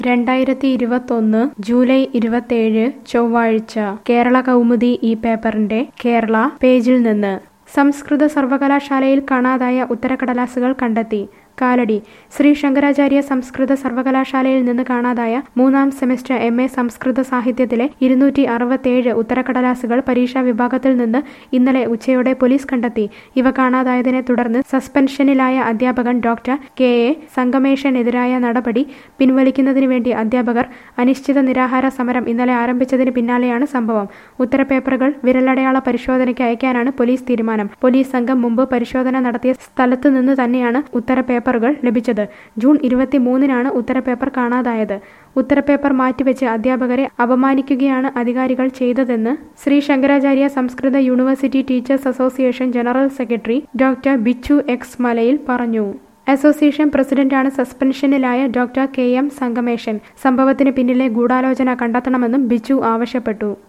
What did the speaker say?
2021 July 27 ചൊവ്വാഴ്ച കേരള കൗമുദി ഈ പേപ്പറിന്റെ കേരള പേജിൽ നിന്ന് സംസ്കൃത സർവകലാശാലയിൽ കാണാതായ ഉത്തരക്കടലാസുകൾ കണ്ടെത്തി. കാലടി ശ്രീ ശങ്കരാചാര്യ സംസ്കൃത സർവകലാശാലയിൽ നിന്ന് കാണാതായ മൂന്നാം സെമസ്റ്റർ MA സംസ്കൃത സാഹിത്യത്തിലെ 267 ഉത്തരക്കടലാസുകൾ പരീക്ഷാ വിഭാഗത്തിൽ നിന്ന് ഇന്നലെ ഉച്ചയോടെ പോലീസ് കണ്ടെത്തി. ഇവ കാണാതായതിനെ തുടർന്ന് സസ്പെൻഷനിലായ അധ്യാപകൻ ഡോക്ടർ KA സംഗമേഷിനെതിരായ നടപടി പിൻവലിക്കുന്നതിന് വേണ്ടി അധ്യാപകർ അനിശ്ചിത നിരാഹാര സമരം ഇന്നലെ ആരംഭിച്ചതിന് പിന്നാലെയാണ് സംഭവം. ഉത്തരപേപ്പറുകൾ വിരലടയാള പരിശോധനയ്ക്ക് അയക്കാനാണ് പോലീസ് തീരുമാനം. പോലീസ് സംഘം മുമ്പ് പരിശോധന നടത്തിയ സ്ഥലത്ത് നിന്ന് തന്നെയാണ് ഉത്തരപേപ്പറുകൾ ലഭിച്ചത്. ജൂൺ 23-നാണ് ഉത്തരപേപ്പർ കാണാതായത്. ഉത്തരപേപ്പർ മാറ്റിവെച്ച് അധ്യാപകരെ അപമാനിക്കുകയാണ് അധികാരികൾ ചെയ്തതെന്ന് ശ്രീ ശങ്കരാചാര്യ സംസ്കൃത university teachers association general secretary doctor Bichu X മലയിൽ പറഞ്ഞു. അസോസിയേഷൻ പ്രസിഡന്റാണ് സസ്പെൻഷനിലായ ഡോക്ടർ KM സംഗമേഷൻ. സംഭവത്തിന് പിന്നിലെ ഗൂഢാലോചന കണ്ടെത്തണമെന്നും ബിച്ചു ആവശ്യപ്പെട്ടു.